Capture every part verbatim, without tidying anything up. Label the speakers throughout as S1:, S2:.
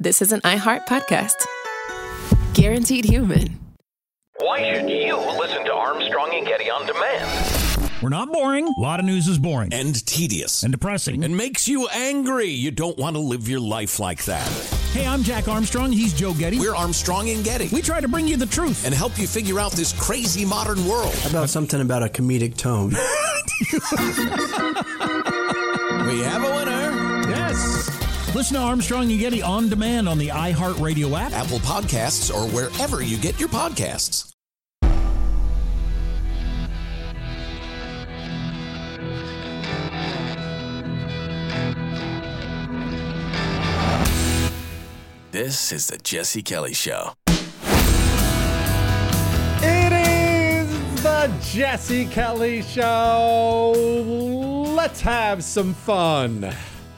S1: this is an iHeart podcast. Guaranteed human.
S2: Why should you listen to Armstrong and Getty on demand?
S3: We're not boring. A lot of news is boring.
S4: And tedious.
S3: And depressing.
S4: And makes you angry. You don't want to live your life like that.
S3: Hey, I'm Jack Armstrong. He's Joe Getty.
S4: We're Armstrong and Getty.
S3: We try to bring you the truth.
S4: And help you figure out this crazy modern world.
S5: How about something about a comedic tone?
S4: We have a winner.
S3: Yes. Listen to Armstrong and Getty on demand on the iHeartRadio app,
S4: Apple Podcasts, or wherever you get your podcasts. This is the Jesse Kelly Show.
S6: It is the Jesse Kelly Show. Let's have some fun.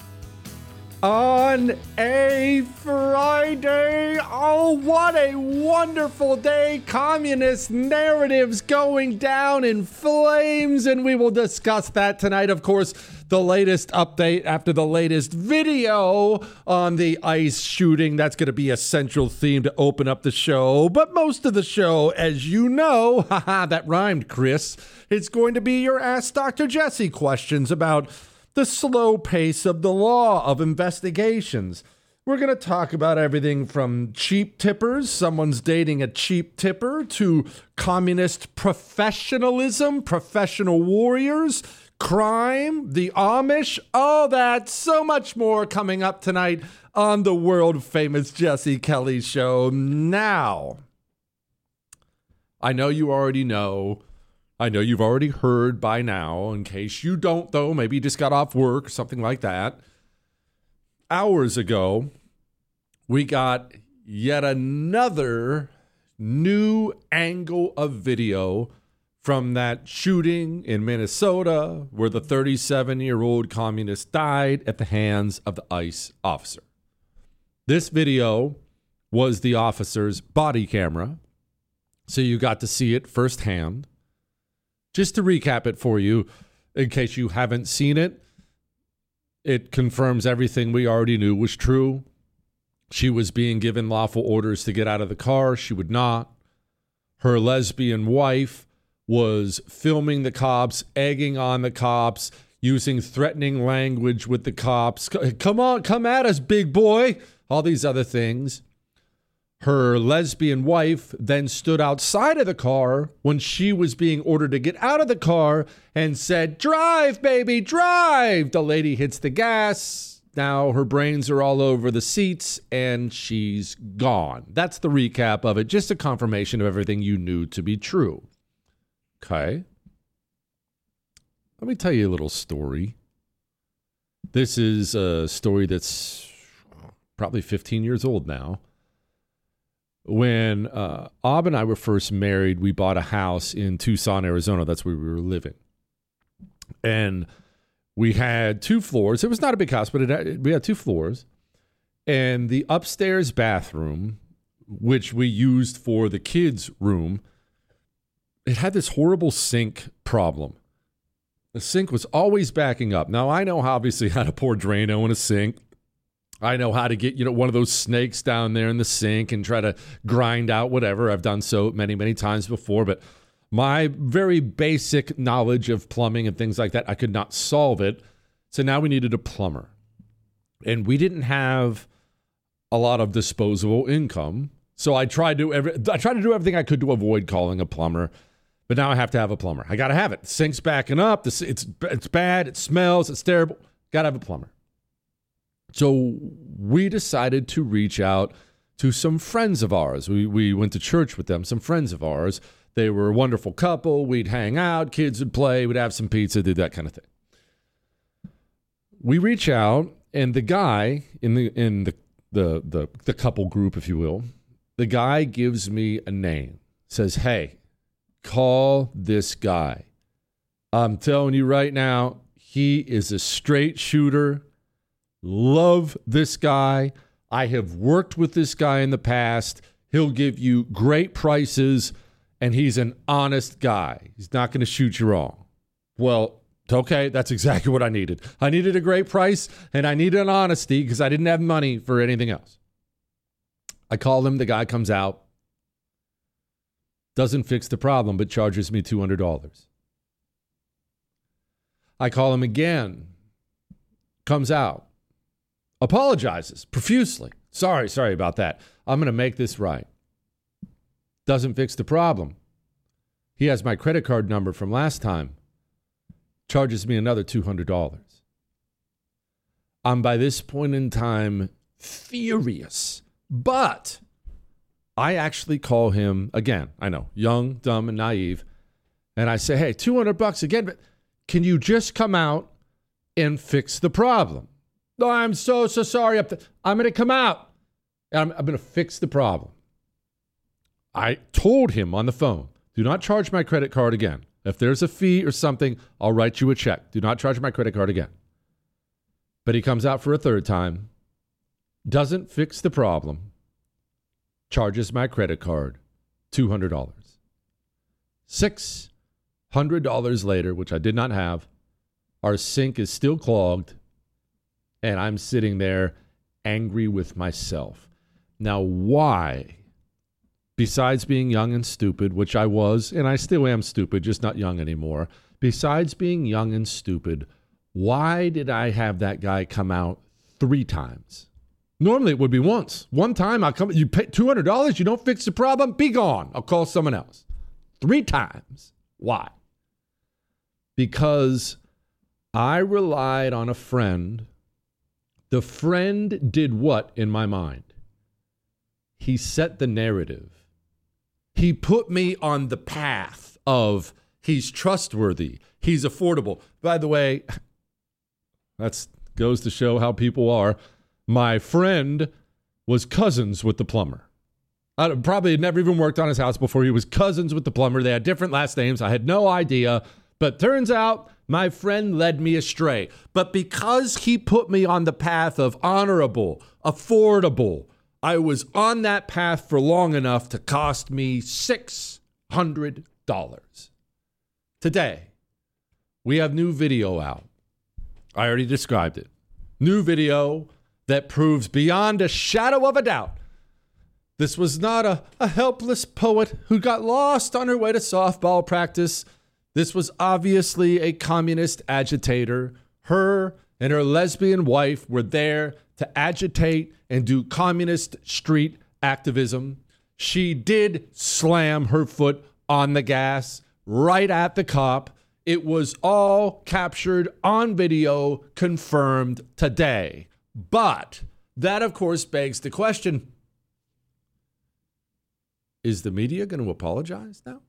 S6: On a Friday, oh, what a wonderful day. Communist narratives going down in flames, and we will discuss that tonight. Of course, the latest update after the latest video on the ICE shooting. That's going to be a central theme to open up the show. But most of the show, as you know, haha, that rhymed, Chris, it's going to be your Ask Doctor Jesse questions about the slow pace of the law of investigations. We're going to talk about everything from cheap tippers, someone's dating a cheap tipper, to communist professionalism, professional warriors, crime, the Amish, all that, so much more coming up tonight on the world famous Jesse Kelly Show. Now, I know you already know, I know you've already heard by now. In case you don't, though, maybe you just got off work or something like that. Hours ago, we got yet another new angle of video from that shooting in Minnesota where the thirty-seven-year-old communist died at the hands of the ICE officer. This video was the officer's body camera, so you got to see it firsthand. Just to recap it for you, in case you haven't seen it, it confirms everything we already knew was true. She was being given lawful orders to get out of the car. She would not. Her lesbian wife was filming the cops, egging on the cops, using threatening language with the cops. Come on, come at us, big boy. All these other things. Her lesbian wife then stood outside of the car when she was being ordered to get out of the car and said, "Drive, baby, drive." The lady hits the gas. Now her brains are all over the seats and she's gone. That's the recap of it. Just a confirmation of everything you knew to be true. Okay. Let me tell you a little story. This is a story that's probably fifteen years old now. When uh, Ob and I were first married, we bought a house in Tucson, Arizona. That's where we were living. And we had two floors. It was not a big house, but it had, we had two floors. And the upstairs bathroom, which we used for the kids' room, it had this horrible sink problem. The sink was always backing up. Now, I know obviously how to pour Drano in a sink. I know how to get, you know, one of those snakes down there in the sink and try to grind out whatever. I've done so many, many times before, but my very basic knowledge of plumbing and things like that, I could not solve it. So now we needed a plumber. And we didn't have a lot of disposable income. So I tried to every, I tried to do everything I could to avoid calling a plumber. But now I have to have a plumber. I got to have it. The sink's backing up. The, it's, it's bad. It smells. It's terrible. Got to have a plumber. So we decided to reach out to some friends of ours. We we went to church with them, some friends of ours. They were a wonderful couple. We'd hang out, kids would play, we'd have some pizza, do that kind of thing. We reach out, and the guy in the in the the the, the couple group, if you will, the guy gives me a name, says, "Hey, call this guy. I'm telling you right now, he is a straight shooter. Love this guy. I have worked with this guy in the past. He'll give you great prices, and he's an honest guy. He's not going to shoot you wrong." Well, okay, that's exactly what I needed. I needed a great price, and I needed an honesty because I didn't have money for anything else. I call him. The guy comes out. Doesn't fix the problem, but charges me two hundred dollars. I call him again. Comes out. Apologizes profusely. Sorry, sorry about that. I'm going to make this right. Doesn't fix the problem. He has my credit card number from last time. Charges me another two hundred dollars. I'm by this point in time furious. But I actually call him, again, I know, young, dumb, and naive. And I say, hey, two hundred bucks again, but can you just come out and fix the problem? No, I'm so, so sorry. I'm going to come out. And I'm, I'm going to fix the problem. I told him on the phone, do not charge my credit card again. If there's a fee or something, I'll write you a check. Do not charge my credit card again. But he comes out for a third time, doesn't fix the problem, charges my credit card two hundred dollars. six hundred dollars later, which I did not have, our sink is still clogged, and I'm sitting there angry with myself. Now, why, besides being young and stupid, which I was, and I still am stupid, just not young anymore, besides being young and stupid, why did I have that guy come out three times? Normally it would be once. One time I'll come, you pay two hundred dollars, you don't fix the problem, be gone. I'll call someone else. Three times. Why? Because I relied on a friend. The friend did what in my mind? He set the narrative. He put me on the path of he's trustworthy, he's affordable. By the way, that goes to show how people are. My friend was cousins with the plumber. I probably had never even worked on his house before. He was cousins with the plumber. They had different last names. I had no idea. But turns out my friend led me astray. But because he put me on the path of honorable, affordable, I was on that path for long enough to cost me six hundred dollars. Today, we have new video out. I already described it. New video that proves beyond a shadow of a doubt this was not a, a helpless poet who got lost on her way to softball practice. This was obviously a communist agitator. Her and her lesbian wife were there to agitate and do communist street activism. She did slam her foot on the gas right at the cop. It was all captured on video, confirmed today. But that, of course, begs the question, is the media going to apologize now?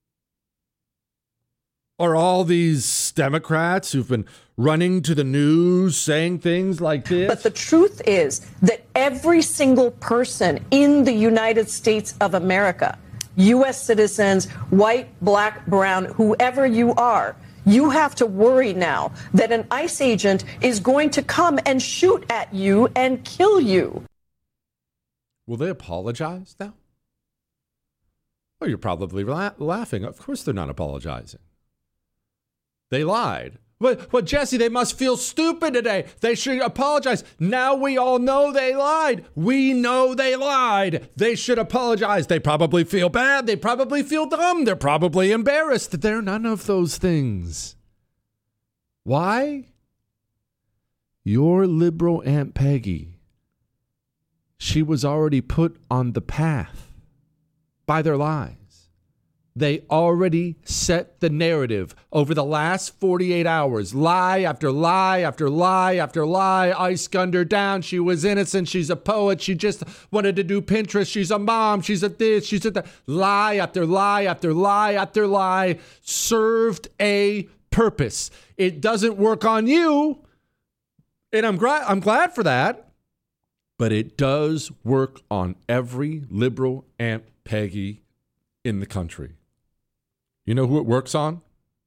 S6: Are all these Democrats who've been running to the news saying things like this?
S7: But the truth is that every single person in the United States of America, U S citizens, white, black, brown, whoever you are, you have to worry now that an ICE agent is going to come and shoot at you and kill you.
S6: Will they apologize now? Oh, you're probably la- laughing. Of course they're not apologizing. They lied. But, but Jesse, they must feel stupid today. They should apologize. Now we all know they lied. We know they lied. They should apologize. They probably feel bad. They probably feel dumb. They're probably embarrassed. They're none of those things. Why? Your liberal Aunt Peggy, she was already put on the path by their lies. They already set the narrative over the last forty-eight hours. Lie after lie after lie after lie. ICE gunned her down. She was innocent. She's a poet. She just wanted to do Pinterest. She's a mom. She's a this. She's a that. Lie after lie after lie after lie served a purpose. It doesn't work on you. And I'm, gra- I'm glad for that. But it does work on every liberal Aunt Peggy in the country. You know who it works on?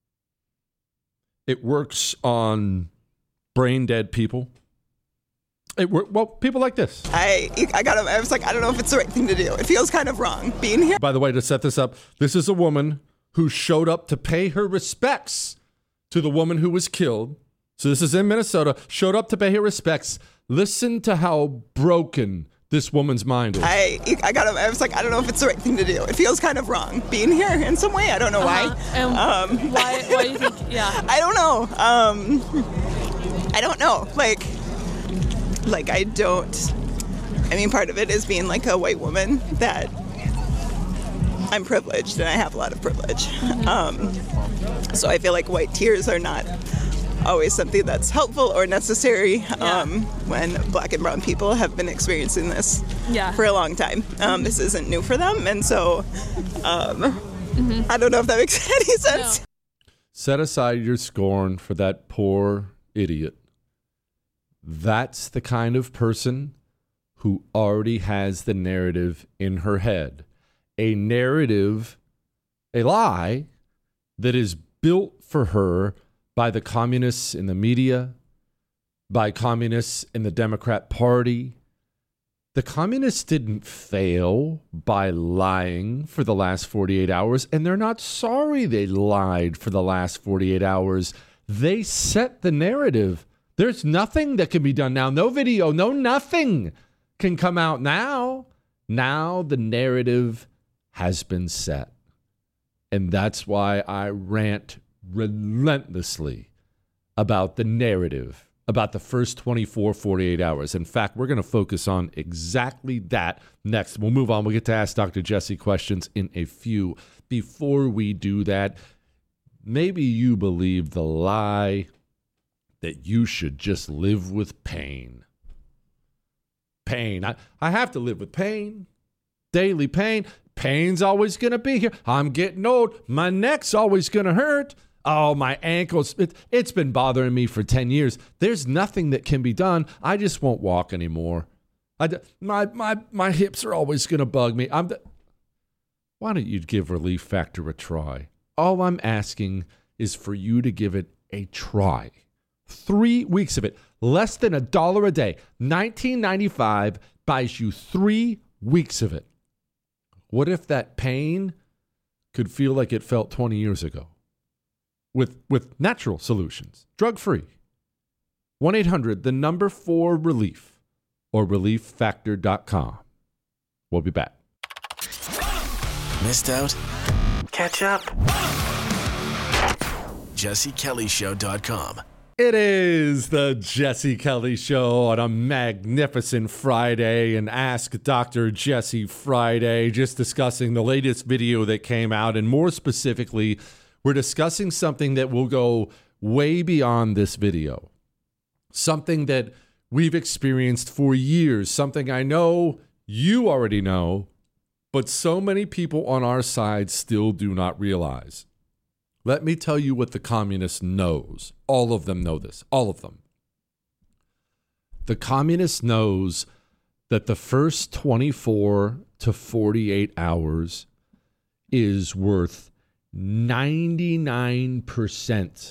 S6: It works on brain dead people. It work, well, people like this.
S8: I I got I was like, I don't know if it's the right thing to do. It feels kind of wrong being here.
S6: By the way, to set this up, this is a woman who showed up to pay her respects to the woman who was killed. So this is in Minnesota. Showed up to pay her respects. Listen to how broken this woman's mind is.
S8: I I got I was like, I don't know if it's the right thing to do. It feels kind of wrong being here in some way. I don't know
S9: uh-huh.
S8: why.
S9: And
S8: um,
S9: why? Why do you think? Yeah.
S8: I don't know. Um, I don't know. Like, like I don't. I mean, part of it is being like a white woman that I'm privileged and I have a lot of privilege. Mm-hmm. Um, so I feel like white tears are not always something that's helpful or necessary
S9: yeah.
S8: um, when black and brown people have been experiencing this
S9: yeah.
S8: for a long time. Um, this isn't new for them, and so um, mm-hmm. I don't know if that makes any sense.
S9: No.
S6: Set aside your scorn for that poor idiot. That's the kind of person who already has the narrative in her head. A narrative, a lie that is built for her by the communists in the media, by communists in the Democrat Party. The communists didn't fail by lying for the last forty-eight hours, and they're not sorry they lied for the last forty-eight hours. They set the narrative. There's nothing that can be done now. No video, no nothing can come out now. Now the narrative has been set. And that's why I rant relentlessly about the narrative, about the first twenty-four, forty-eight hours. In fact, we're going to focus on exactly that next. We'll move on. We'll get to ask Doctor Jesse questions in a few. Before we do that, maybe you believe the lie that you should just live with pain. Pain. I, I have to live with pain. Daily pain. Pain's always going to be here. I'm getting old. My neck's always going to hurt. Oh, my ankles. It, it's been bothering me for ten years. There's nothing that can be done. I just won't walk anymore. I, my, my, my hips are always going to bug me. I'm the, why don't you give Relief Factor a try? All I'm asking is for you to give it a try. Three weeks of it. Less than a dollar a day. nineteen ninety-five buys you three weeks of it. What if that pain could feel like it felt twenty years ago? With with natural solutions. Drug-free. one eight hundred, the number four relief, or relief factor dot com. We'll be back.
S10: Missed out? Catch up. Jesse Kelly Show dot com.
S6: It is the Jesse Kelly Show on a magnificent Friday, and Ask Doctor Jesse Friday, just discussing the latest video that came out, and more specifically, we're discussing something that will go way beyond this video. Something that we've experienced for years, something I know you already know, but so many people on our side still do not realize. Let me tell you what the communist knows. All of them know this. All of them. The communist knows that the first twenty-four to forty-eight hours is worth ninety-nine percent.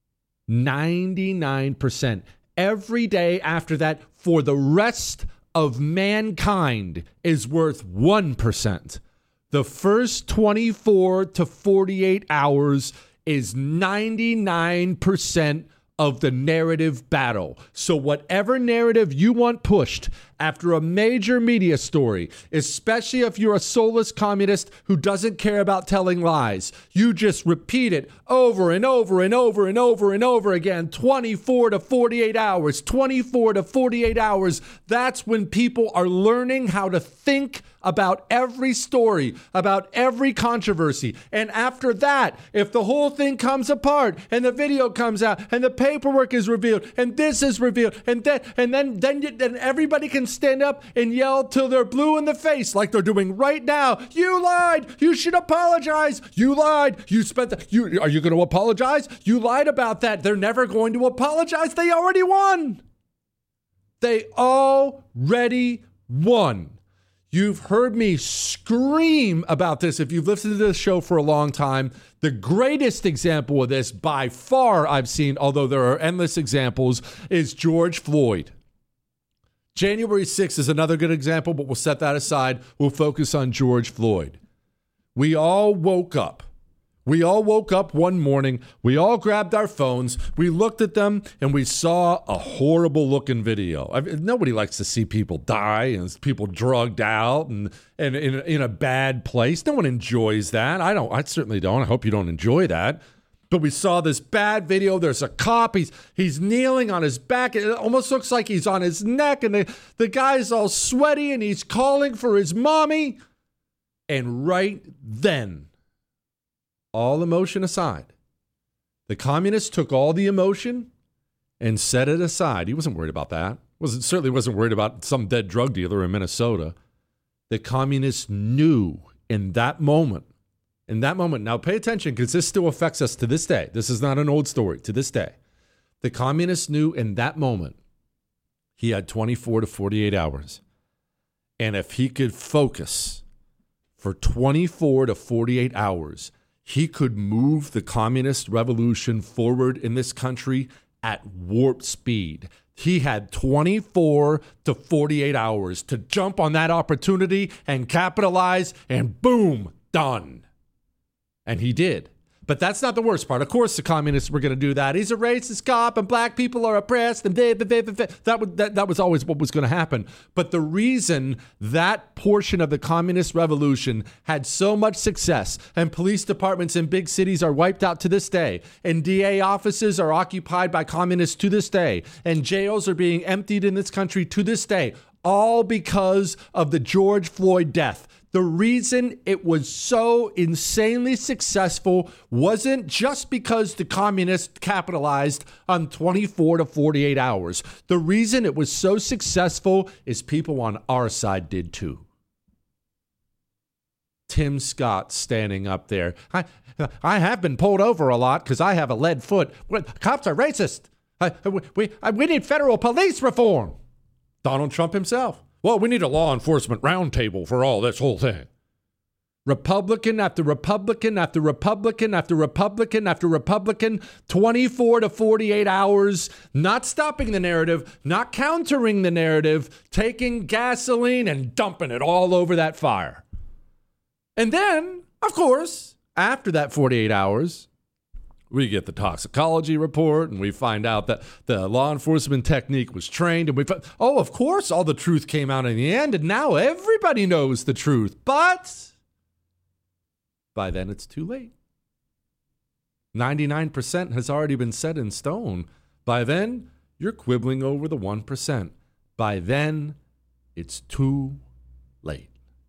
S6: ninety-nine percent. Every day after that, for the rest of mankind, is worth one percent. The first twenty-four to forty-eight hours is ninety-nine percent of the narrative battle. So whatever narrative you want pushed after a major media story, especially if you're a soulless communist who doesn't care about telling lies, you just repeat it over and over and over and over and over again, twenty-four to forty-eight hours, twenty-four to forty-eight hours. That's when people are learning how to think about every story, about every controversy. And after that, if the whole thing comes apart and the video comes out and the paperwork is revealed and this is revealed and then and then then, you, then everybody can stand up and yell till they're blue in the face like they're doing right now. You lied. You should apologize. You lied. You spent the, you are you going to apologize? You lied about that. They're never going to apologize. They already won. They already won. You've heard me scream about this if you've listened to this show for a long time. The greatest example of this by far I've seen, although there are endless examples, is George Floyd. January sixth is another good example, but we'll set that aside. We'll focus on George Floyd. We all woke up. We all woke up one morning, we all grabbed our phones, we looked at them, and we saw a horrible looking video. I mean, nobody likes to see people die and people drugged out and, and in, in a bad place. No one enjoys that. I don't. I certainly don't. I hope you don't enjoy that. But we saw this bad video. There's a cop. He's he's kneeling on his back. It almost looks like he's on his neck, and the, the guy's all sweaty, and he's calling for his mommy. And right then, all emotion aside, the communists took all the emotion and set it aside. He wasn't worried about that. Wasn't certainly wasn't worried about some dead drug dealer in Minnesota. The communists knew in that moment, in that moment. Now pay attention, because this still affects us to this day. This is not an old story. To this day, the communists knew in that moment he had twenty-four to forty-eight hours, and if he could focus for twenty-four to forty-eight hours, he could move the communist revolution forward in this country at warp speed. He had twenty-four to forty-eight hours to jump on that opportunity and capitalize, and boom, done. And he did. But that's not the worst part. Of course, the communists were going to do that. He's a racist cop, and black people are oppressed, and they, they, they, they. That, was, that, that was always what was going to happen. But the reason that portion of the communist revolution had so much success, and police departments in big cities are wiped out to this day, and D A offices are occupied by communists to this day, and jails are being emptied in this country to this day, all because of the George Floyd death. The reason it was so insanely successful wasn't just because the communists capitalized on twenty-four to forty-eight hours. The reason it was so successful is people on our side did too. Tim Scott standing up there. I, I have been pulled over a lot because I have a lead foot. Cops are racist. I, we, I, we need federal police reform. Donald Trump himself. Well, we need a law enforcement roundtable for all this whole thing. Republican after Republican after Republican after Republican after Republican, twenty-four to forty-eight hours, not stopping the narrative, not countering the narrative, taking gasoline and dumping it all over that fire. And then, of course, after that forty-eight hours, we get the toxicology report, and we find out that the law enforcement technique was trained. And we, oh, of course, all the truth came out in the end, and now everybody knows the truth. But by then, it's too late. ninety-nine percent has already been set in stone. By then, you're quibbling over the one percent. By then, it's too late.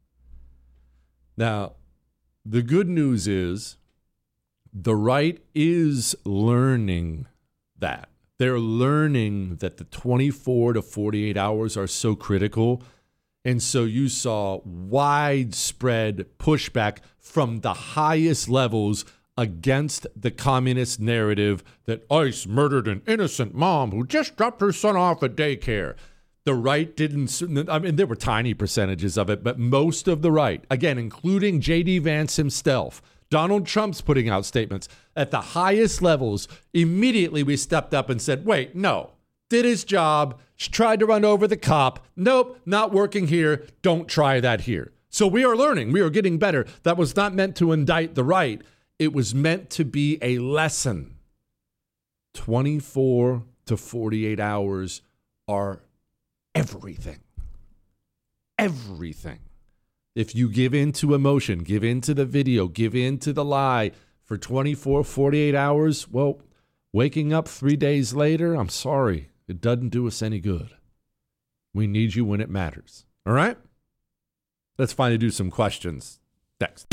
S6: Now, the good news is, the right is learning that. They're learning that the twenty-four to forty-eight hours are so critical. And so you saw widespread pushback from the highest levels against the communist narrative that ICE murdered an innocent mom who just dropped her son off at daycare. The right didn't, I mean, there were tiny percentages of it, but most of the right, again, including J D Vance himself, Donald Trump's putting out statements at the highest levels. Immediately we stepped up and said, wait, no, did his job, tried to run over the cop. Nope, not working here. Don't try that here. So we are learning. We are getting better. That was not meant to indict the right. It was meant to be a lesson. twenty-four to forty-eight hours are everything. Everything. If you give in to emotion, give in to the video, give in to the lie for twenty-four, forty-eight hours, well, waking up three days later, I'm sorry, it doesn't do us any good. We need you when it matters. All right? Let's finally do some questions. Next.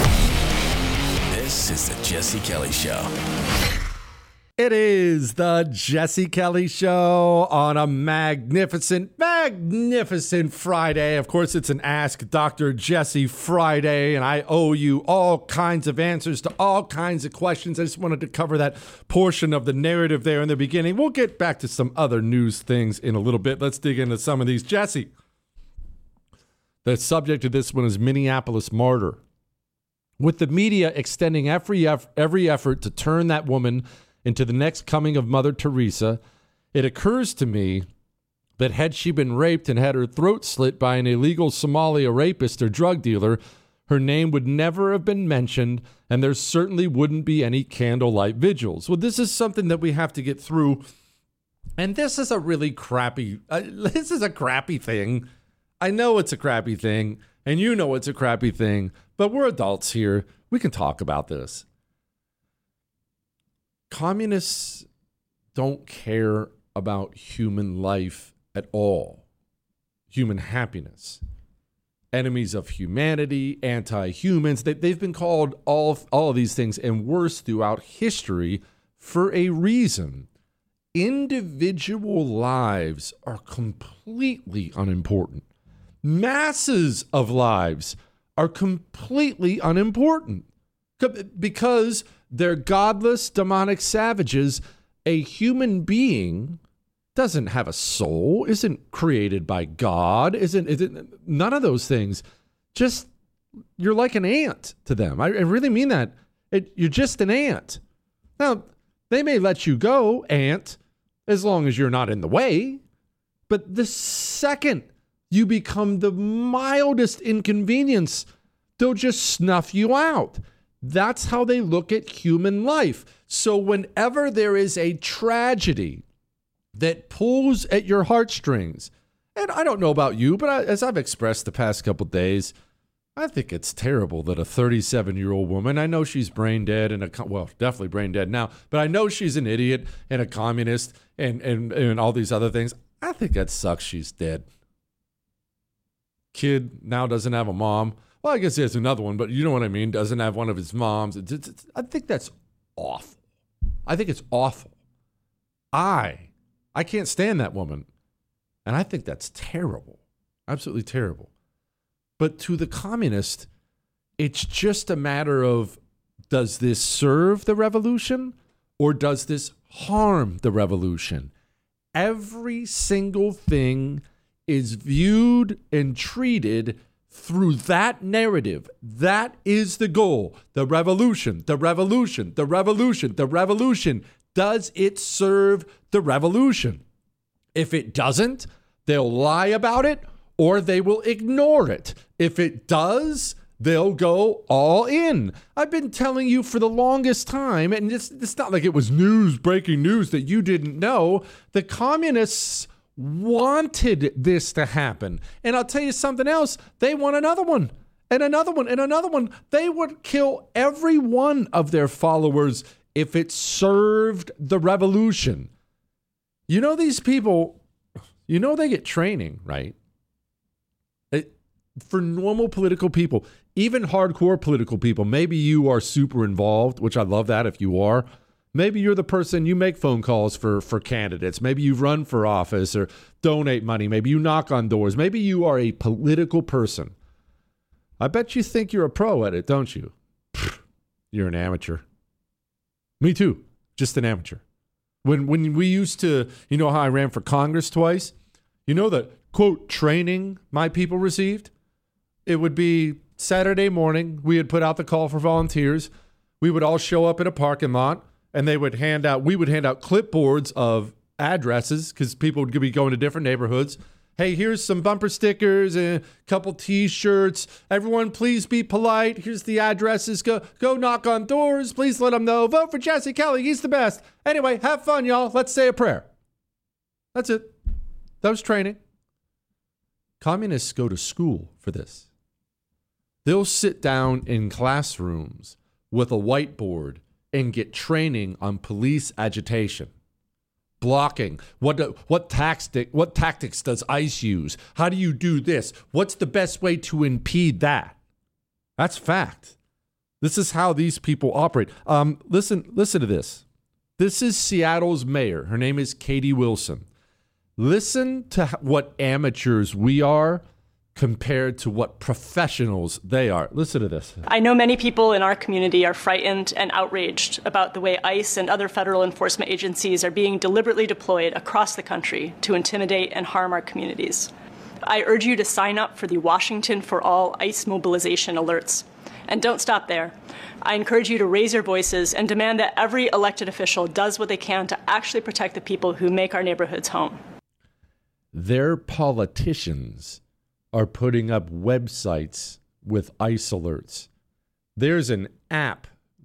S10: This is the Jesse Kelly Show.
S6: It is the Jesse Kelly Show on a magnificent, magnificent Friday. Of course, it's an Ask Doctor Jesse Friday, and I owe you all kinds of answers to all kinds of questions. I just wanted to cover that portion of the narrative there in the beginning. We'll get back to some other news things in a little bit. Let's dig into some of these. Jesse, the subject of this one is Minneapolis martyr. With the media extending every every effort to turn that woman into the next coming of Mother Teresa, it occurs to me that had she been raped and had her throat slit by an illegal Somalia rapist or drug dealer, her name would never have been mentioned, And there certainly wouldn't be any candlelight vigils. Well, this is something that we have to get through. And this is a really crappy, uh, this is a crappy thing. I know it's a crappy thing, and you know it's a crappy thing, but we're adults here. We can talk about this. Communists don't care about human life at all, human happiness. Enemies of humanity, anti-humans, they, they've been called all, all of these things and worse throughout history for a reason. Individual lives are completely unimportant. Masses of lives are completely unimportant because they're godless, demonic savages. A human being doesn't have a soul, isn't created by God, isn't, isn't none of those things. Just, you're like an ant to them. I, I really mean that. It, you're just an ant. Now, they may let you go, ant, as long as you're not in the way. But the second you become the mildest inconvenience, they'll just snuff you out. That's how they look at human life. So whenever there is a tragedy that pulls at your heartstrings, and I don't know about you, but I, as I've expressed the past couple days, I think it's terrible that a thirty-seven-year-old woman, I know she's brain dead and a, well, definitely brain dead now, but I know she's an idiot and a communist and, and, and all these other things. I think that sucks she's dead. Kid now doesn't have a mom. Well, I guess there's another one, but you know what I mean, doesn't have one of his moms. It's, it's, it's, I think that's awful. I think it's awful. I, I can't stand that woman. And I think that's terrible. Absolutely terrible. But to the communist, it's just a matter of, does this serve the revolution or does this harm the revolution? Every single thing is viewed and treated through that narrative. That is the goal. The revolution, the revolution, the revolution, the revolution. Does it serve the revolution? If it doesn't, they'll lie about it or they will ignore it. If it does, they'll go all in. I've been telling you for the longest time, and it's, it's not like it was news, breaking news that you didn't know. The communists wanted this to happen. And I'll tell you something else. They want another one and another one and another one. They would kill every one of their followers if it served the revolution. You know, these people, you know, they get training, right? It, for normal political people, even hardcore political people, maybe you are super involved, which I love that if you are. Maybe you're the person, you make phone calls for, for candidates. Maybe you run for office or donate money. Maybe you knock on doors. Maybe you are a political person. I bet you think you're a pro at it, don't you? You're an amateur. Me too. Just an amateur. When when we used to, you know how I ran for Congress twice? You know the, quote, training my people received? It would be Saturday morning. We had put out the call for volunteers. We would all show up in a parking lot. And they would hand out, we would hand out clipboards of addresses because people would be going to different neighborhoods. Hey, here's some bumper stickers and a couple T-shirts. Everyone, please be polite. Here's the addresses. Go, go knock on doors. Please let them know. Vote for Jesse Kelly. He's the best. Anyway, have fun, y'all. Let's say a prayer. That's it. That was training. Communists go to school for this. They'll sit down in classrooms with a whiteboard and get training on police agitation, blocking. What what tactic what tactics does ICE use? How do you do this? What's the best way to impede that? That's fact. This is how these people operate. Um, listen, listen to this. This is Seattle's mayor. Her name is Katie Wilson. Listen to what amateurs we are compared to what professionals they are. Listen to this.
S9: I know many people in our community are frightened and outraged about the way ICE and other federal enforcement agencies are being deliberately deployed across the country to intimidate and harm our communities. I urge you to sign up for the Washington for All ICE mobilization alerts. And don't stop there. I encourage you to raise your voices and demand that every elected official does what they can to actually protect the people who make our neighborhoods home.
S6: Their politicians are putting up websites with ICE alerts. There's an app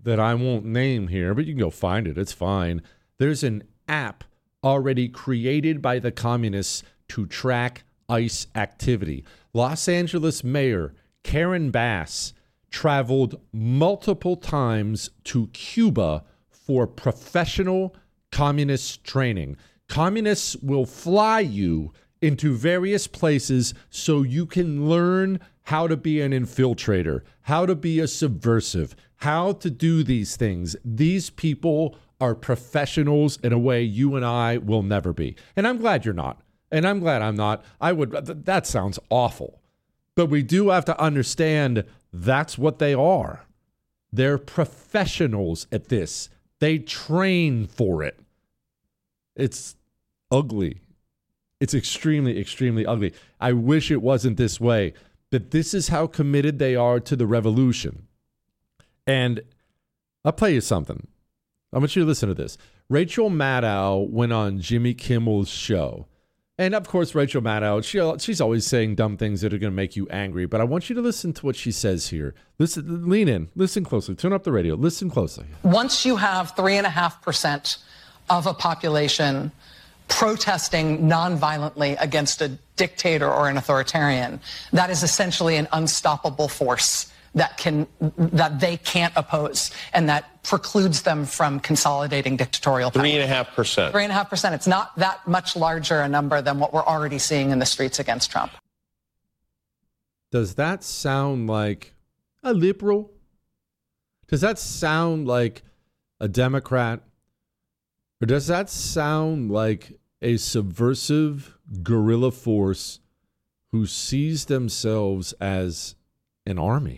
S6: that I won't name here, but you can go find it. It's fine. There's an app already created by the communists to track ICE activity. Los Angeles Mayor Karen Bass traveled multiple times to Cuba for professional communist training. Communists will fly you into various places so you can learn how to be an infiltrator, how to be a subversive, how to do these things. These people are professionals in a way you and I will never be. And I'm glad you're not. And I'm glad I'm not. I would, that sounds awful. But we do have to understand that's what they are. They're professionals at this. They train for it. It's ugly. It's extremely, extremely ugly. I wish it wasn't this way, but this is how committed they are to the revolution. And I'll play you something. I want you to listen to this. Rachel Maddow went on Jimmy Kimmel's show. And of course, Rachel Maddow, she, she's always saying dumb things that are going to make you angry. But I want you to listen to what she says here. Listen, lean in, listen closely, turn up the radio, listen closely.
S11: Once you have three and a half percent of a population protesting nonviolently against a dictator or an authoritarian, that is essentially an unstoppable force that can that they can't oppose, and that precludes them from consolidating dictatorial power.
S12: Three and a half percent.
S11: Three and a half percent. It's not that much larger a number than what we're already seeing in the streets against Trump.
S6: Does that sound like a liberal? Does that sound like a Democrat? Or does that sound like a subversive guerrilla force who sees themselves as an army?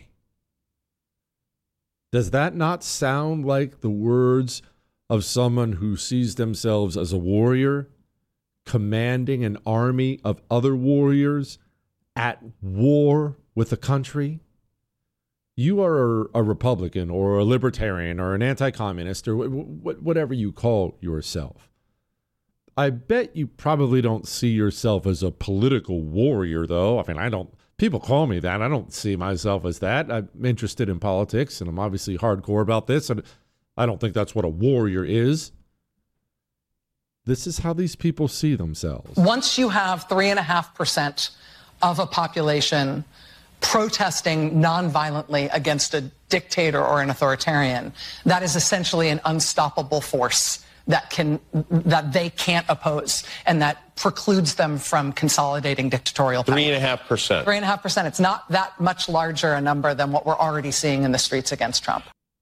S6: Does that not sound like the words of someone who sees themselves as a warrior, commanding an army of other warriors at war with the country? You are a Republican or a libertarian or an anti-communist or whatever you call yourself. I bet you probably don't see yourself as a political warrior, though. I mean, I don't. People call me that. I don't see myself as that. I'm interested in politics, and I'm obviously hardcore about this, and I don't think that's what a warrior is. This is how these people see themselves.
S11: Once you have three and a half percent of a population protesting nonviolently against a dictator or an authoritarian, that is essentially an unstoppable force that can that they can't oppose, and that precludes them from consolidating dictatorial power.
S12: Three and a half percent.
S11: Three and a half percent. It's not that much larger a number than what we're already seeing in the streets against Trump.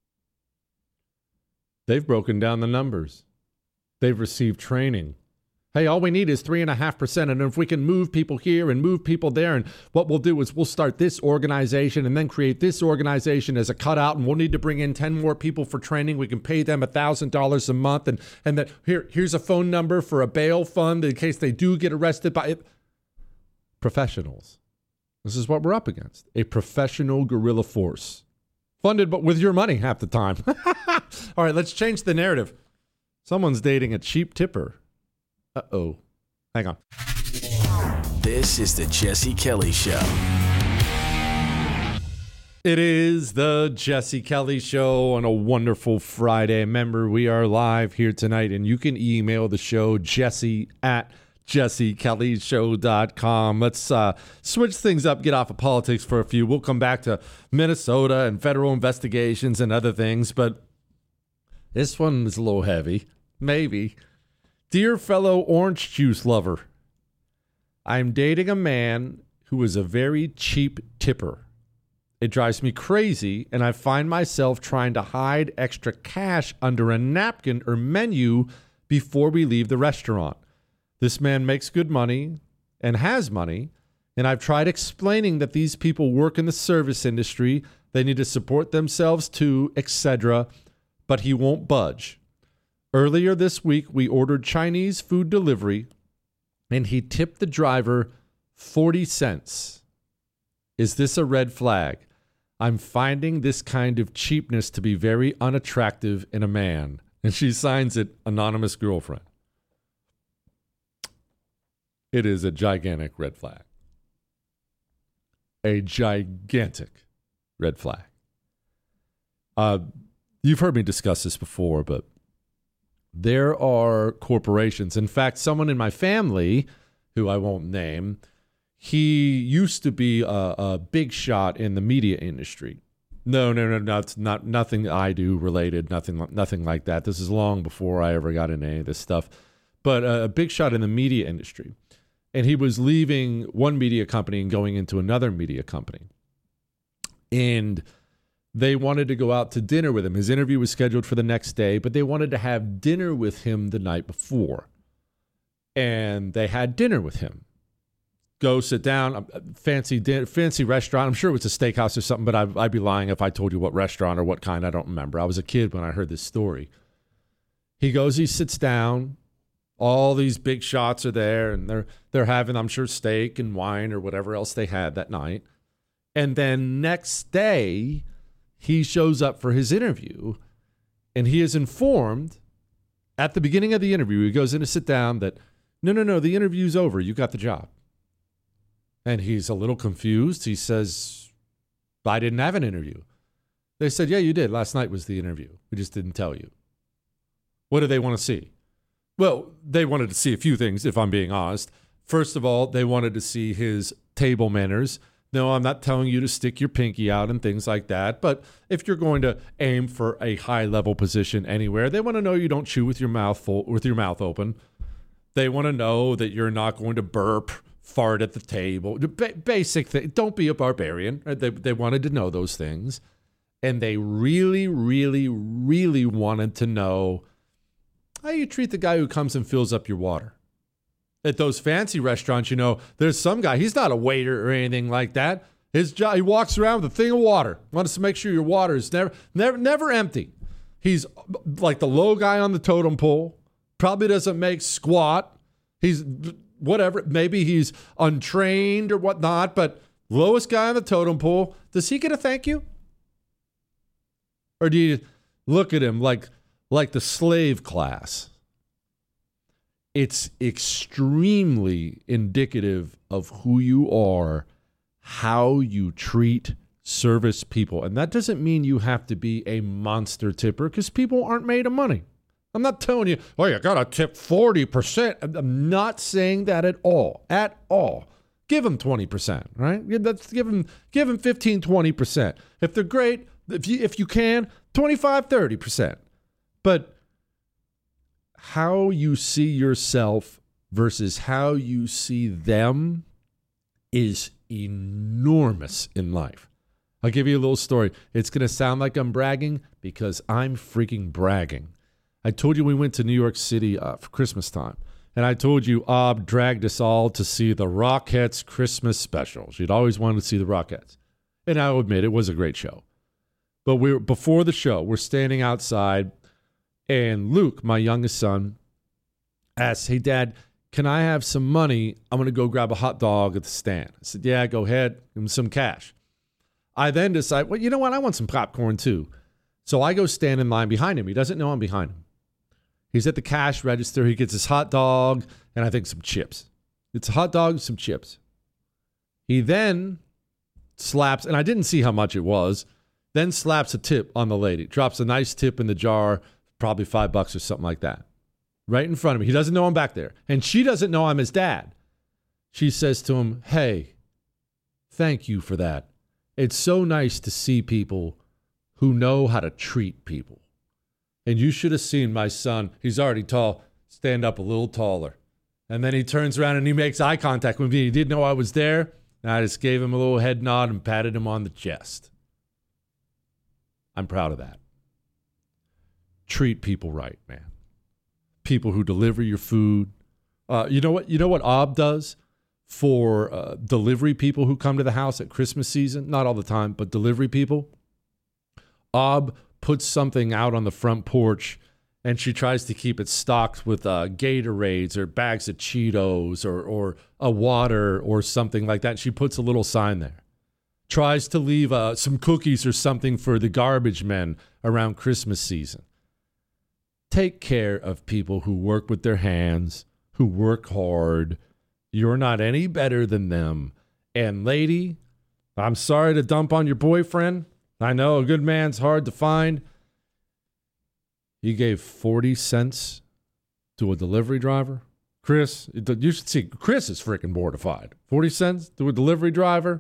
S6: They've broken down the numbers. They've received training. Hey, all we need is three and a half percent. And if we can move people here and move people there, and what we'll do is we'll start this organization and then create this organization as a cutout, and we'll need to bring in ten more people for training. We can pay them one thousand dollars a month. And, and that here, here's a phone number for a bail fund in case they do get arrested by it. Professionals. This is what we're up against. A professional guerrilla force. Funded but with your money half the time. All right, let's change the narrative. Someone's dating a cheap tipper. Uh-oh. Hang on.
S10: This is the Jesse Kelly Show.
S6: It is the Jesse Kelly Show on a wonderful Friday. Remember, we are live here tonight, and you can email the show, jesse at jesse kelly show dot com. Let's uh, switch things up, get off of politics for a few. We'll come back to Minnesota and federal investigations and other things, but this one is a little heavy. Maybe. Dear fellow orange juice lover, I'm dating a man who is a very cheap tipper. It drives me crazy, and I find myself trying to hide extra cash under a napkin or menu before we leave the restaurant. This man makes good money and has money, and I've tried explaining that these people work in the service industry, they need to support themselves too, et cetera, but he won't budge. Earlier this week, we ordered Chinese food delivery, and he tipped the driver forty cents. Is this a red flag? I'm finding this kind of cheapness to be very unattractive in a man. And she signs it, Anonymous Girlfriend. It is a gigantic red flag. A gigantic red flag. Uh, you've heard me discuss this before, but there are corporations. In fact, someone in my family, who I won't name, he used to be a, a big shot in the media industry. No, no, no, no, it's not nothing I do related, nothing, nothing like that. This is long before I ever got into any of this stuff. But a big shot in the media industry. And he was leaving one media company and going into another media company. And they wanted to go out to dinner with him. His interview was scheduled for the next day, but they wanted to have dinner with him the night before. And they had dinner with him. Go sit down, fancy dinner, fancy restaurant. I'm sure it was a steakhouse or something, but I'd, I'd be lying if I told you what restaurant or what kind. I don't remember. I was a kid when I heard this story. He goes, he sits down. All these big shots are there, and they're they're having, I'm sure, steak and wine or whatever else they had that night. And then next day, he shows up for his interview, and he is informed at the beginning of the interview, he goes in to sit down, that no, no, no, the interview's over. You got the job. And he's a little confused. He says, I didn't have an interview. They said, yeah, you did. Last night was the interview. We just didn't tell you. What do they want to see? Well, they wanted to see a few things, if I'm being honest. First of all, they wanted to see his table manners. No, I'm not telling you to stick your pinky out and things like that. But if you're going to aim for a high-level position anywhere, they want to know you don't chew with your mouth full, with your mouth open. They want to know that you're not going to burp, fart at the table. Ba- basic thing. Don't be a barbarian. They, they wanted to know those things. And they really, really, really wanted to know how you treat the guy who comes and fills up your water. At those fancy restaurants, you know, there's some guy, he's not a waiter or anything like that. His job, he walks around with a thing of water. Wants to make sure your water is never, never, never empty. He's like the low guy on the totem pole. Probably doesn't make squat. He's whatever. Maybe he's untrained or whatnot, but lowest guy on the totem pole. Does he get a thank you? Or do you look at him like, like the slave class? It's extremely indicative of who you are, how you treat service people. And that doesn't mean you have to be a monster tipper, because people aren't made of money. I'm not telling you, oh, you got to tip forty percent. I'm not saying that at all, at all. Give them twenty percent, right? That's, give them, give them fifteen, twenty percent. If they're great, if you, if you can, twenty-five, thirty percent. But how you see yourself versus how you see them is enormous in life. I'll give you a little story. It's going to sound like I'm bragging, because I'm freaking bragging. I told you we went to New York City uh, for Christmas time. And I told you Ob dragged us all to see the Rockettes Christmas special. She'd always wanted to see the Rockettes. And I'll admit, it was a great show. But we were, before the show, we're standing outside, and Luke, my youngest son, asks, hey, Dad, can I have some money? I'm going to go grab a hot dog at the stand. I said, yeah, go ahead. Give him some cash. I then decide, well, you know what? I want some popcorn too. So I go stand in line behind him. He doesn't know I'm behind him. He's at the cash register. He gets his hot dog and I think some chips. It's a hot dog, some chips. He then slaps, and I didn't see how much it was, then slaps a tip on the lady. Drops a nice tip in the jar, probably five bucks or something like that. Right in front of me. He doesn't know I'm back there. And she doesn't know I'm his dad. She says to him, hey, thank you for that. It's so nice to see people who know how to treat people. And you should have seen my son. He's already tall. Stand up a little taller. And then he turns around and he makes eye contact with me. He didn't know I was there. And I just gave him a little head nod and patted him on the chest. I'm proud of that. Treat people right, man. People who deliver your food. Uh, you know what? You know what Ob does for uh, delivery people who come to the house at Christmas season? Not all the time, but delivery people. Ob puts something out on the front porch, and she tries to keep it stocked with uh, Gatorades or bags of Cheetos or or a water or something like that. She puts a little sign there. Tries to leave uh, some cookies or something for the garbage men around Christmas season. Take care of people who work with their hands, who work hard. You're not any better than them. And lady, I'm sorry to dump on your boyfriend. I know a good man's hard to find. He gave forty cents to a delivery driver. Chris, you should see, Chris is freaking mortified. forty cents to a delivery driver?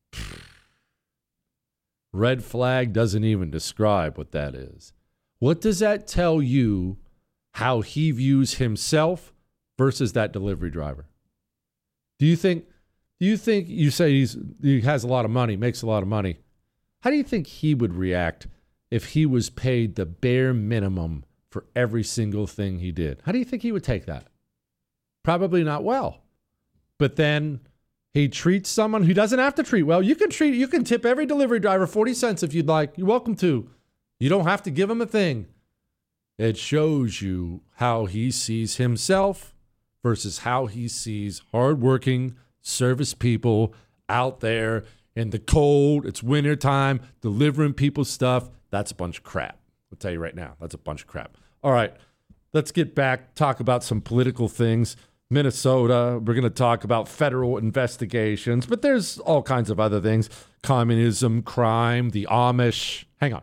S6: Red flag doesn't even describe what that is. What does that tell you how he views himself versus that delivery driver? Do you think, do you think you say he's, he has a lot of money, makes a lot of money? How do you think he would react if he was paid the bare minimum for every single thing he did? How do you think he would take that? Probably not well. But then he treats someone who doesn't have to treat well. You can treat, you can tip every delivery driver forty cents if you'd like. You're welcome to. You don't have to give him a thing. It shows you how he sees himself versus how he sees hardworking service people out there in the cold. It's wintertime, delivering people stuff. That's a bunch of crap. I'll tell you right now, that's a bunch of crap. All right, let's get back, talk about some political things. Minnesota, we're going to talk about federal investigations, but there's all kinds of other things. Communism, crime, the Amish. Hang on.